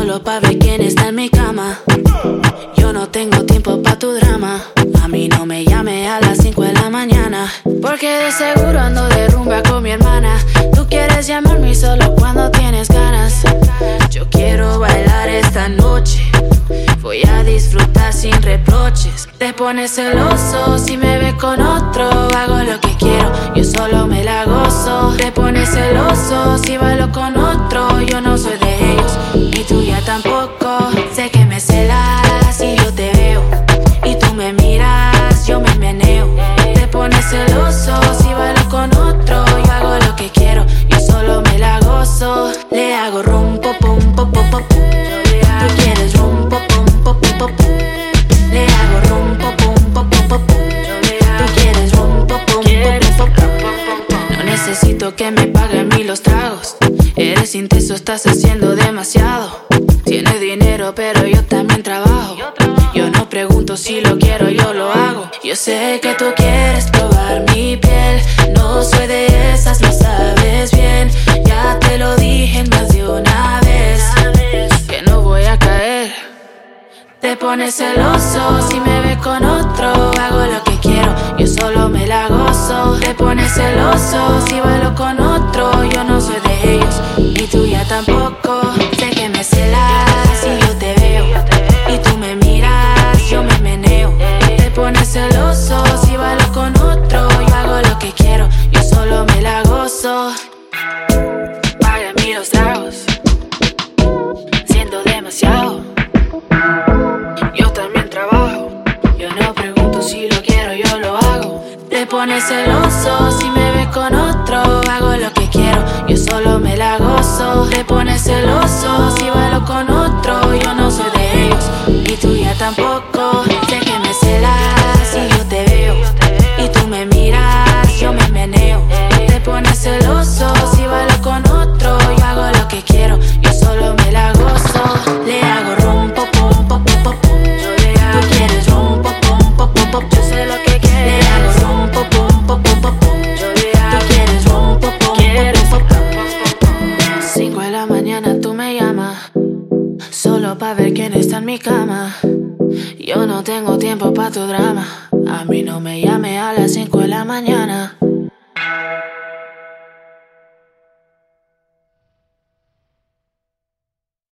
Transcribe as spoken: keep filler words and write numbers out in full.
solo pa' ver quién está en mi cama. Yo no tengo tiempo pa' tu drama. A mí no me llame a las cinco de la mañana, porque de seguro ando de rumba con mi hermana. Tú quieres llamarme solo cuando tienes ganas. Yo quiero bailar esta noche, voy a disfrutar sin reproches. Te pones celoso si me ves con otro. Hago lo que quiero, yo solo me la gozo. Te pones celoso si bailo con otro. Yo no soy de ellos, ni tuya tampoco. Sé que me celas si yo te veo y tú me miras, yo me meneo. Te pones celoso si bailo con otro. Yo hago lo que quiero, yo solo me la gozo. Le hago rum, pop, pum, pop, pop, pop. Tú quieres rum, pop, pum, pop, pop, pop. Le hago rum, pop, pum, pop, pop, pop. Tú quieres rum, pop, pum, pop, pop. No necesito que me paguen a mí los tragos. Eres intenso, estás haciendo demasiado. Tienes dinero, pero yo también trabajo. Yo no pregunto si lo quiero, yo lo hago. Yo sé que tú quieres probar mi piel. No soy de esas, lo sabes bien. Ya te lo dije más de una vez, que no voy a caer. Te pones celoso si me ves con otro. Hago lo que quiero, yo solo me la gozo. Te pones celoso si bailo con otro. Yo no soy de ellos, ni tuya tampoco. Sé que me celas si yo te veo y tú me miras, yo me meneo. Te pones celoso si bailo con otro. Yo hago lo que quiero, yo solo me la gozo. Paga mí los tragos, siendo demasiado. Yo también trabajo, yo no pregunto si lo quiero, yo lo hago. Te pones celoso si me ves con otro. Hago lo que quiero, yo solo me la gozo. Te pones celoso si bailo con otro. Yo no soy de ellos, ni tuya tampoco. Sé que me celas si yo te veo y tú me miras, yo me meneo. Te pones celoso si bailo con otro. Yo hago lo que quiero, yo solo me la gozo. Le hago rum, pop, pum, pop, pop, pop. Tú quieres rum, pop, pum, pop, pop, pop. Yo sé lo que quieres. Le hago rum, pop, pum, pop, pop, pop. Tú quieres rum, pop, pum, pop, pop. Cinco de la mañana tú me llamas, solo pa' ver quién está en mi cama. Yo no tengo tiempo pa' tu drama. A mí no me llame a las cinco de la mañana.